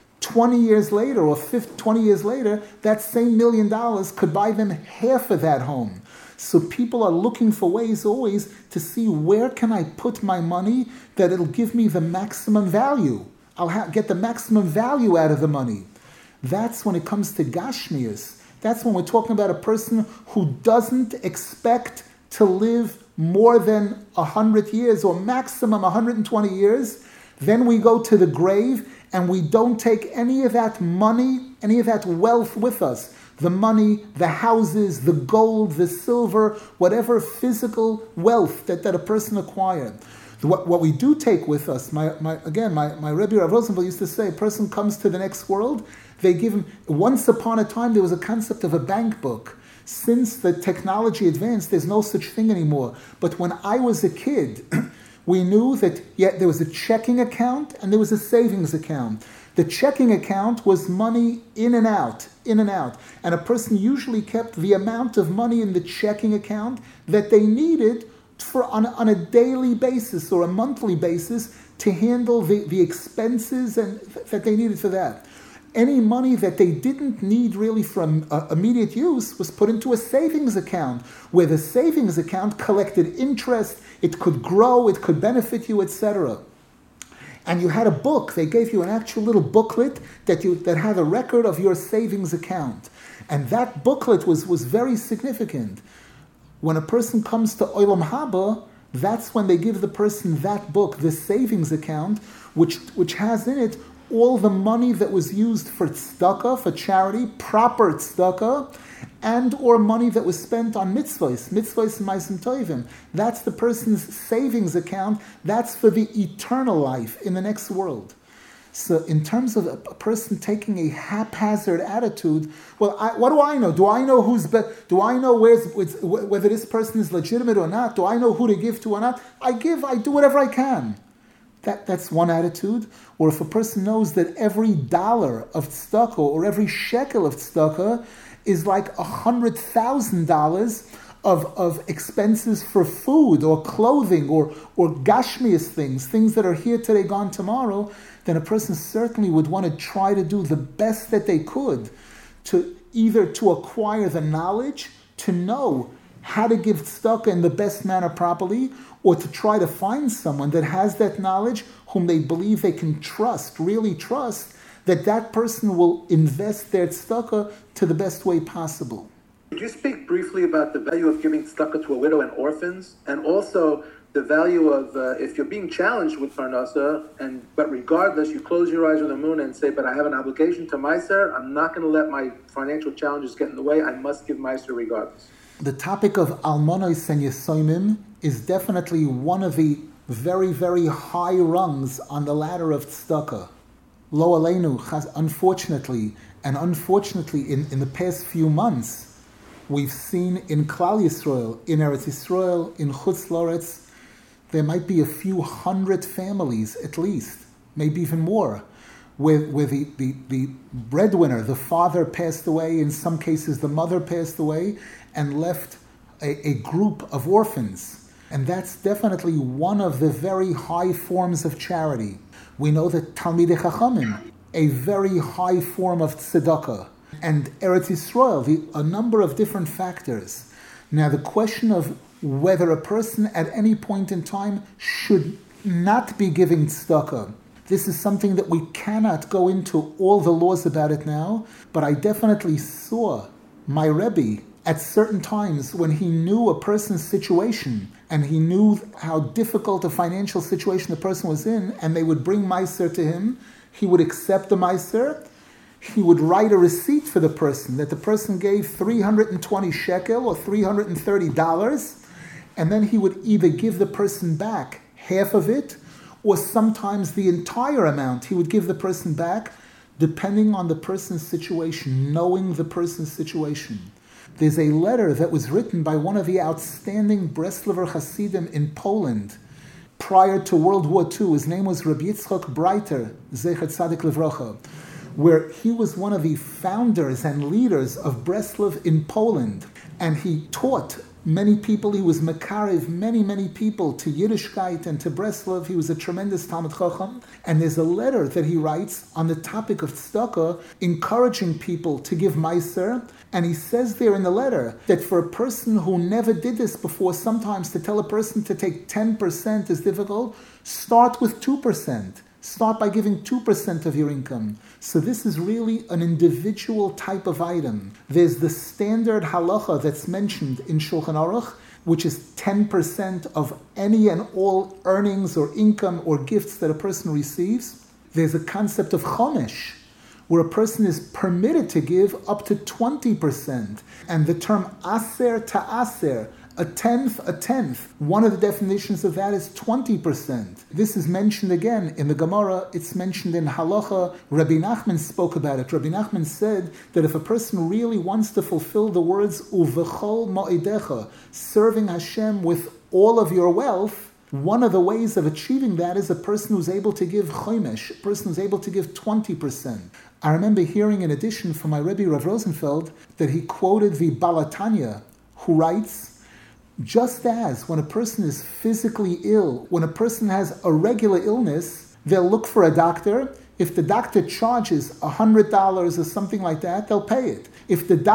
20 years later or 20 years later, that same $1 million could buy them half of that home. So people are looking for ways always to see where can I put my money that it'll give me the maximum value. I'll get the maximum value out of the money. That's when it comes to Gashmias. That's when we're talking about a person who doesn't expect to live more than 100 years or maximum 120 years. Then we go to the grave and we don't take any of that money, any of that wealth with us. The money, the houses, the gold, the silver, whatever physical wealth that a person acquired. What we do take with us, my Rebbe Rav Rosenfeld used to say, a person comes to the next world, they give him, once upon a time there was a concept of a bank book. Since the technology advanced, there's no such thing anymore. But when I was a kid, we knew that there was a checking account and there was a savings account. The checking account was money in and out. And a person usually kept the amount of money in the checking account that they needed on a daily basis or a monthly basis to handle the expenses and that they needed for that. Any money that they didn't need really for immediate use was put into a savings account, where the savings account collected interest, it could grow, it could benefit you, etc. And you had a book, they gave you an actual little booklet that had a record of your savings account. And that booklet was very significant. When a person comes to Olam Haba, that's when they give the person that book, the savings account, which has in it all the money that was used for tzedakah, for charity, proper tzedakah, and or money that was spent on mitzvahs and ma'asim tovim. That's the person's savings account. That's for the eternal life in the next world. So in terms of a person taking a haphazard attitude, well, what do I know? Do I know do I know whether this person is legitimate or not? Do I know who to give to or not? I do whatever I can. That's one attitude. Or if a person knows that every dollar of tzedakah or every shekel of tzedakah is like $100,000 of expenses for food or clothing or gashmias things that are here today, gone tomorrow, then a person certainly would want to try to do the best that they could to either to acquire the knowledge, to know how to give tzedakah in the best manner properly, or to try to find someone that has that knowledge whom they believe they can trust, really trust, that person will invest their tzedakah to the best way possible. Could you speak briefly about the value of giving tzedakah to a widow and orphans, and also the value of if you're being challenged with parnasa, but regardless, you close your eyes with the moon and say, but I have an obligation to Meiser, I'm not going to let my financial challenges get in the way, I must give Meiser regardless. The topic of almonos and yesomim is definitely one of the very, very high rungs on the ladder of tzedakah. Lo aleinu, unfortunately in the past few months, we've seen in Klal Yisrael, in Eretz Yisrael, in Chutz Loretz, there might be a few hundred families at least, maybe even more, where the breadwinner, the father passed away, in some cases the mother passed away, and left a group of orphans. And that's definitely one of the very high forms of charity. We know that Talmidei Chachamim, a very high form of tzedakah, and Eretz Yisrael, a number of different factors. Now the question of whether a person at any point in time should not be giving tzedakah, this is something that we cannot go into all the laws about it now, but I definitely saw my Rebbe at certain times when he knew a person's situation and he knew how difficult a financial situation the person was in, and they would bring Meiser to him. He would accept the Meiser. He would write a receipt for the person that the person gave 320 shekel or $330, and then he would either give the person back half of it or sometimes the entire amount he would give the person back, depending on the person's situation, knowing the person's situation. There's a letter that was written by one of the outstanding Breslover Hasidim in Poland prior to World War II. His name was Rabbi Yitzchok Breiter, Zecher Tzadik Livrocha, where he was one of the founders and leaders of Breslov in Poland. And he taught many people, he was mekarev many people to Yiddishkeit and to Breslov. He was a tremendous Talmid Chacham. And there's a letter that he writes on the topic of tzedakah, encouraging people to give Meiser. And he says there in the letter that for a person who never did this before, sometimes to tell a person to take 10% is difficult. Start with 2%. Start by giving 2% of your income. So this is really an individual type of item. There's the standard halacha that's mentioned in Shulchan Aruch, which is 10% of any and all earnings or income or gifts that a person receives. There's a concept of chomesh, where a person is permitted to give up to 20%. And the term aser ta'aser, a tenth. One of the definitions of that is 20%. This is mentioned again in the Gemara. It's mentioned in Halacha. Rabbi Nachman spoke about it. Rabbi Nachman said that if a person really wants to fulfill the words uvechol ma'idecha, serving Hashem with all of your wealth, one of the ways of achieving that is a person who's able to give chomesh, a person who's able to give 20%. I remember hearing in addition from my Rebbe Rav Rosenfeld that he quoted the Balatanya, who writes, just as when a person is physically ill, when a person has a regular illness, they'll look for a doctor. If the doctor charges $100 or something like that, they'll pay it. If a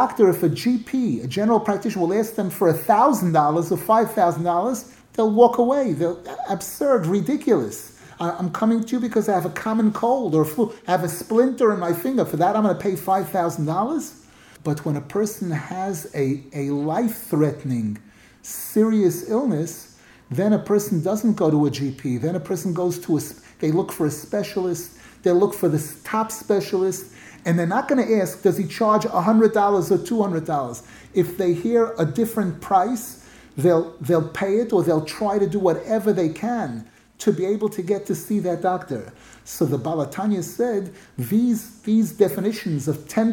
GP, a general practitioner, will ask them for $1,000 or $5,000, they'll walk away. They're absurd, ridiculous. I'm coming to you because I have a common cold or flu. I have a splinter in my finger. For that, I'm going to pay $5,000. But when a person has a life-threatening, serious illness, then a person doesn't go to a GP. Then a person goes to they look for a specialist. They look for the top specialist. And they're not going to ask, does he charge $100 or $200? If they hear a different price, they'll pay it, or they'll try to do whatever they can to be able to get to see that doctor. So the Balatanya said these definitions of 10%,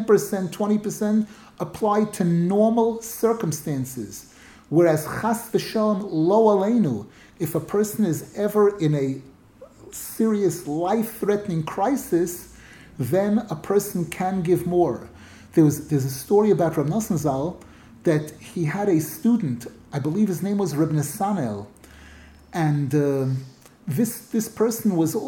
20% apply to normal circumstances. Whereas chas v'shalom lo aleinu, if a person is ever in a serious life-threatening crisis, then a person can give more. There's a story about Rav Nosson Zal that he had a student, I believe his name was Reb Nesanel, and this person was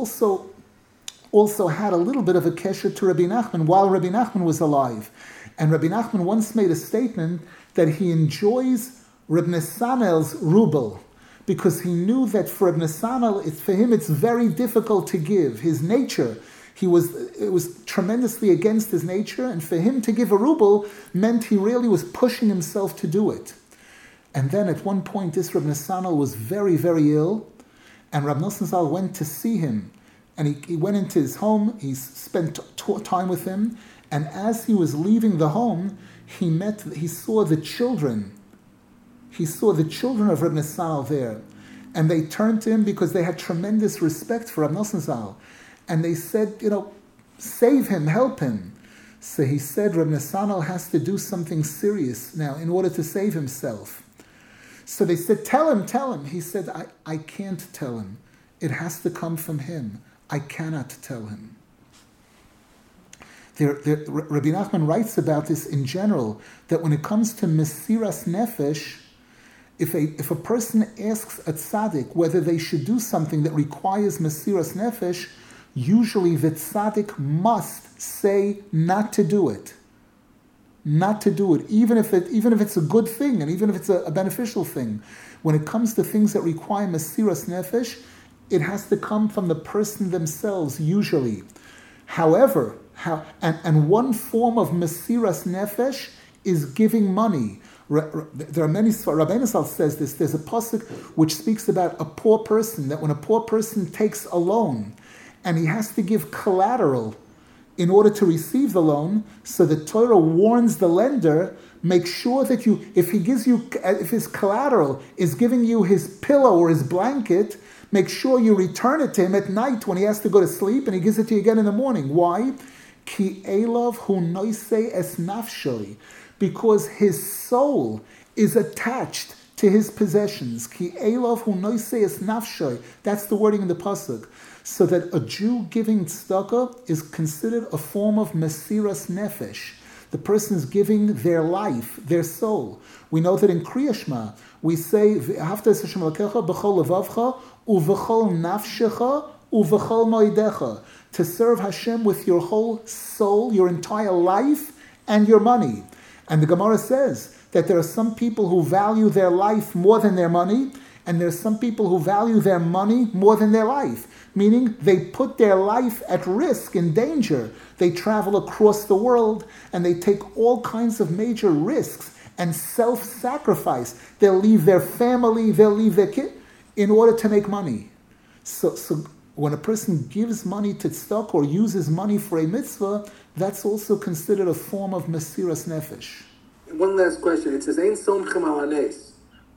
also had a little bit of a kesher to Rabbi Nachman while Rabbi Nachman was alive. And Rabbi Nachman once made a statement that he enjoys Reb Nesanel's ruble, because he knew that for Reb Nesanel, for him, it's very difficult to give. His nature, it was tremendously against his nature, and for him to give a ruble meant he really was pushing himself to do it. And then at one point, this Reb Nesanel was very, very ill, and Rab Nosson Zal went to see him, and he went into his home. He spent time with him, and as he was leaving the home, he saw the children. He saw the children of Reb Nesanel there, and they turned to him because they had tremendous respect for Rab Nosson Zal, and they said, save him, help him. So he said Reb Nesanel has to do something serious now in order to save himself. So they said, tell him. He said, I can't tell him. It has to come from him. I cannot tell him. Rabbi Nachman writes about this in general, that when it comes to Mesiras Nefesh, if a person asks a tzaddik whether they should do something that requires Mesiras Nefesh, usually the tzaddik must say not to do it. Not to do it, even if it's a good thing and even if it's a beneficial thing. When it comes to things that require Mesiras Nefesh, it has to come from the person themselves, usually. However, one form of Mesiras Nefesh is giving money. There are many, Rabbeinu Zal says this, there's a pasuk which speaks about a poor person, that when a poor person takes a loan and he has to give collateral in order to receive the loan, so the Torah warns the lender, make sure that if his collateral is giving you his pillow or his blanket, make sure you return it to him at night when he has to go to sleep, and he gives it to you again in the morning. Why? Ki elav hu noisei es nafshoi, because his soul is attached to his possessions. Ki elav hu noisei es nafshoi. That's the wording in the pasuk. So that a Jew giving tzedakah is considered a form of Mesiras Nefesh. The person is giving their life, their soul. We know that in Kriya Shema, we say, V'ahavta es Hashem Elokecha b'chol levavcha u'v'chol nafshecha u'v'chol moedecha. To serve Hashem with your whole soul, your entire life, and your money. And the Gemara says that there are some people who value their life more than their money, and there are some people who value their money more than their life. Meaning they put their life at risk, in danger. They travel across the world and they take all kinds of major risks and self-sacrifice. They'll leave their family, they'll leave their kid in order to make money. So when a person gives money to tzedakah or uses money for a mitzvah, that's also considered a form of Mesiras Nefesh. One last question. It says, Ein somchem al hanes.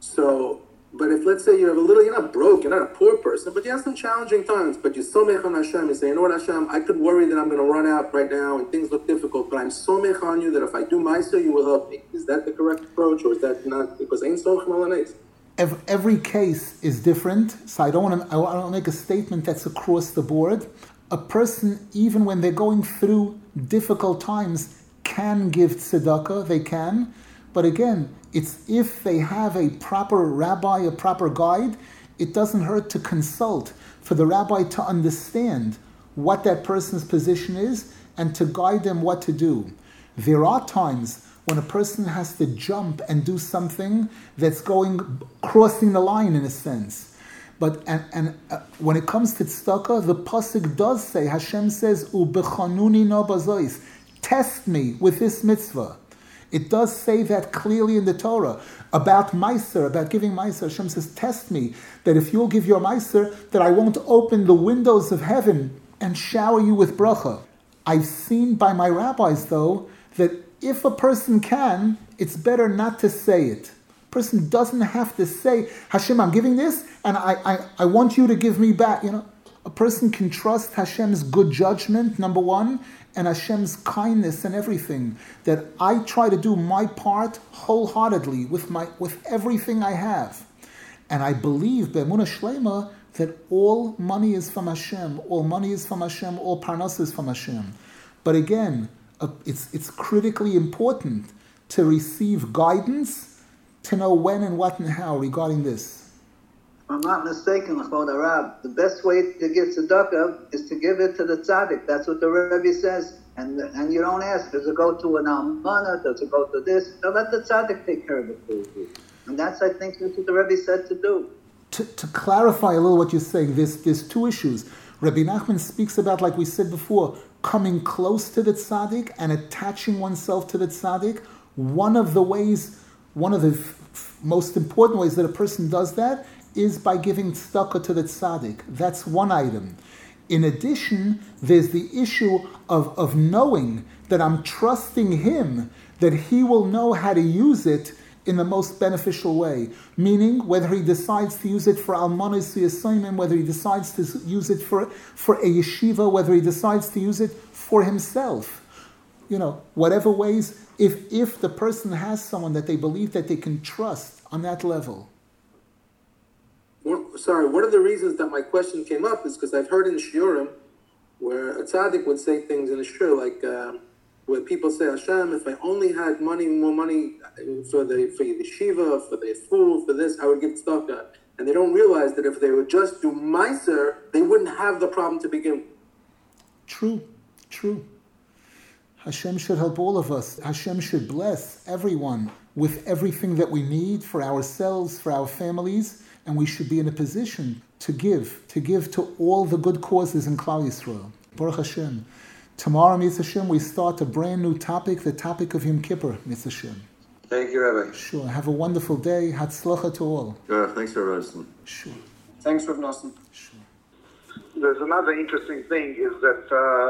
So, but if, let's say, you're not broke, you're not a poor person, but you have some challenging times, but you're somech on Hashem, you say, you know what, Hashem, I could worry that I'm going to run out right now and things look difficult, but I'm somech on you that if I do Meiser, you will help me. Is that the correct approach, or is that not? Because Ein somchem al hanes. Every case is different, so I don't want to make a statement that's across the board. A person, even when they're going through difficult times, can give tzedakah, they can, but again, it's if they have a proper rabbi, a proper guide, it doesn't hurt to consult for the rabbi to understand what that person's position is and to guide them what to do. There are times when a person has to jump and do something that's crossing the line in a sense. But when it comes to tzedakah, the pasuk does say, Hashem says, "Ubechanuni no bazois," test me with this mitzvah. It does say that clearly in the Torah about Meiser, about giving Meiser. Hashem says, test me, that if you'll give your Meiser, that I won't open the windows of heaven and shower you with bracha. I've seen by my rabbis, though, that if a person can, it's better not to say it. A person doesn't have to say, Hashem, I'm giving this, and I want you to give me back. A person can trust Hashem's good judgment, number one, and Hashem's kindness and everything. That I try to do my part wholeheartedly with everything I have. And I believe, be'emunah shlema, that all money is from Hashem, all money is from Hashem, all parnas is from Hashem. But again, it's critically important to receive guidance, to know when and what and how regarding this. If I'm not mistaken, L'chvod Arab, the best way to give tzedakah is to give it to the tzaddik. That's what the Rebbe says. And you don't ask, does it go to an almana, does it go to this? No, let the tzaddik take care of it for you. And that's, I think, that's what the Rebbe said to do. To clarify a little what you're saying, there's two issues. Rabbi Nachman speaks about, like we said before, coming close to the tzaddik and attaching oneself to the tzaddik. One of the most important ways that a person does that is by giving tzedakah to the tzaddik. That's one item. In addition, there's the issue of knowing that I'm trusting him, that he will know how to use it in the most beneficial way. Meaning, whether he decides to use it for almanos v'yasoimim, whether he decides to use it for a yeshiva, whether he decides to use it for himself. Whatever ways, if the person has someone that they believe that they can trust on that level. One of the reasons that my question came up is because I've heard in shiurim where a tzaddik would say things in a shir like where people say, Hashem, if I only had more money for the yeshiva, for the food, for this, I would give tzedakah. And they don't realize that if they would just do meiser, they wouldn't have the problem to begin with. True. Hashem should help all of us. Hashem should bless everyone with everything that we need for ourselves, for our families, and we should be in a position to give to all the good causes in Klal Yisrael. Baruch Hashem. Tomorrow, Mitzvah Hashem, we start a brand new topic, the topic of Yom Kippur, Mitzvah Hashem. Thank you, Rabbi. Sure. Have a wonderful day. Hatzlacha to all. Thanks, Rabbi Nosson. Sure. Thanks, Rabbi Nosson. Sure. There's another interesting thing is that,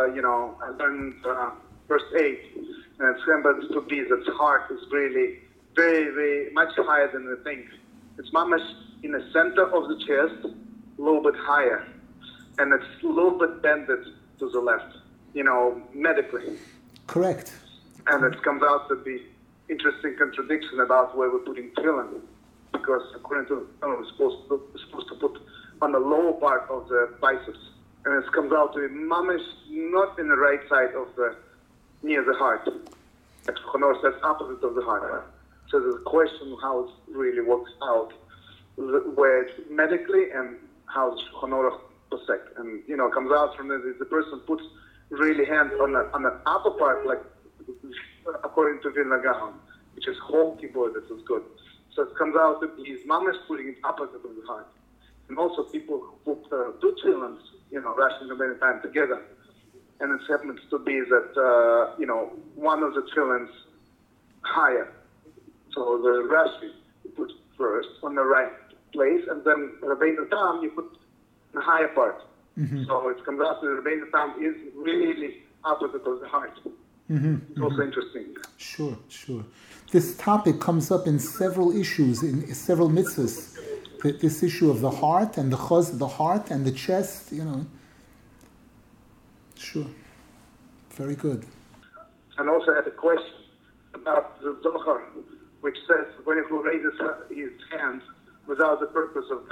I learned verse 8, and it's remembered to be that heart is really very, very much higher than we think. It's mamash in the center of the chest, a little bit higher, and it's a little bit bended to the left, medically. Correct. And it comes out to be interesting contradiction about where we're putting tefillin, because according to the tefillin, we're supposed to put on the lower part of the biceps, and it comes out to be mamish not in the right side of near the heart. Like Honor says, opposite of the heart. So there's a question how it really works out, where it's medically and how it's Honor posek. And it comes out from the person puts really hand on the upper part, like according to Vilna Gaon, which is whole keyboard, this is good. So it comes out that he's mamish putting it opposite of the heart. And also people who put two tefillins, rushing them many times together. And it happens to be that, one of the tefillins higher. So the Rashi you put first on the right place, and then Rabbeinu Tam you put the higher part. Mm-hmm. So it comes out that Rabbeinu Tam is really opposite of the heart. Mm-hmm. It's also interesting. Sure. This topic comes up in several issues, in several mitzvahs. This issue of the heart and the chaz, the heart and the chest, Sure. Very good. And also I had a question about the Zohar, which says when he raises his hands without the purpose of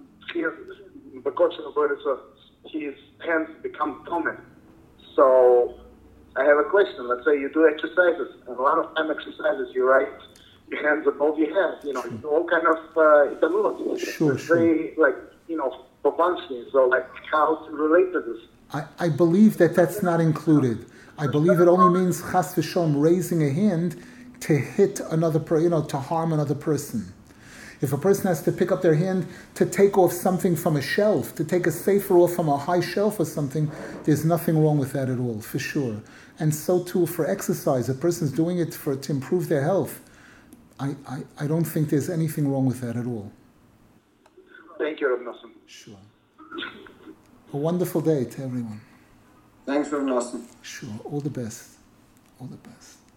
his hands become tummy. So I have a question. Let's say you do exercises, and a lot of time exercises you write your hands above your head, all kind of Sure. Very for functioning. So how to relate to this? I believe that's not included. I believe it only means chas v'shalom raising a hand to hit another to harm another person. If a person has to pick up their hand to take off something from a shelf, to take a sefer off from a high shelf or something, there's nothing wrong with that at all, for sure. And so too for exercise. A person's doing it to improve their health. I don't think there's anything wrong with that at all. Thank you, Rabbi Nosson. Sure. A wonderful day to everyone. Thanks, Rabbi Nosson. Sure. All the best. All the best.